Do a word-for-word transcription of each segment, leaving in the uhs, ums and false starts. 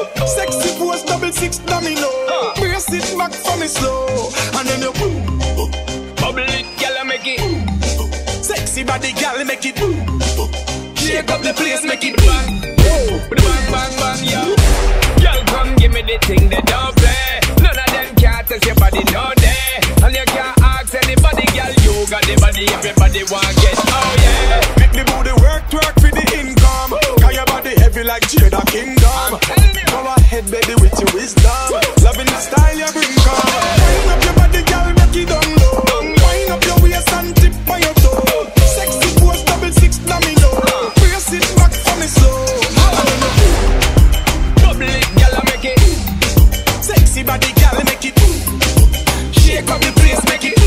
Sexy pose, double six domino. Brace it back for me slow. And then you boom. Bubble it, girl, make it. Sexy body, girl, make it. Shake up the place, make it bang. Bang, bang, bang, yo. Girl, come give me the thing that don't play. None of them can't test your body, no day. And you can't ask anybody, girl. You got the body, everybody want get. Oh yeah. Make the booty work, work for the income. Cause your body heavy like Jada Kingdom. Go ahead, baby, with your wisdom. Loving the style you bring, come. Wind up your body, girl, make it down low. Wind up your waist and tip on your toe. Sexy pose, double six domino. Brace it back for me slow. Bubble it, girl, make it. Sexy body, girl, make it. Shake up the place, make it.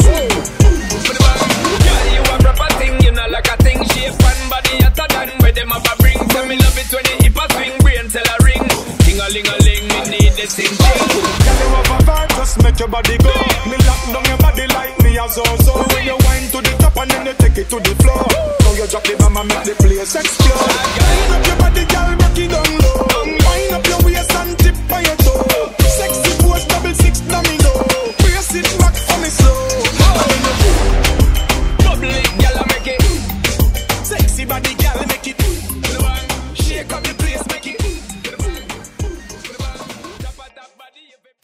Girl, you a proper thing, you know like a thing. Shape and body hotter than where them have a bring. So me love it when you hip a swing, brain tell a ring. Ting-a-ling-a-ling, me need this thing. Girl, you have a vibe, just make your body go. Me lock down your body like me as so. When you wind to the top and then you take it to the floor. Now you drop the bomb and make the place explode. Wind up your body, girl, rock it down low. Wind up your waist and tip on your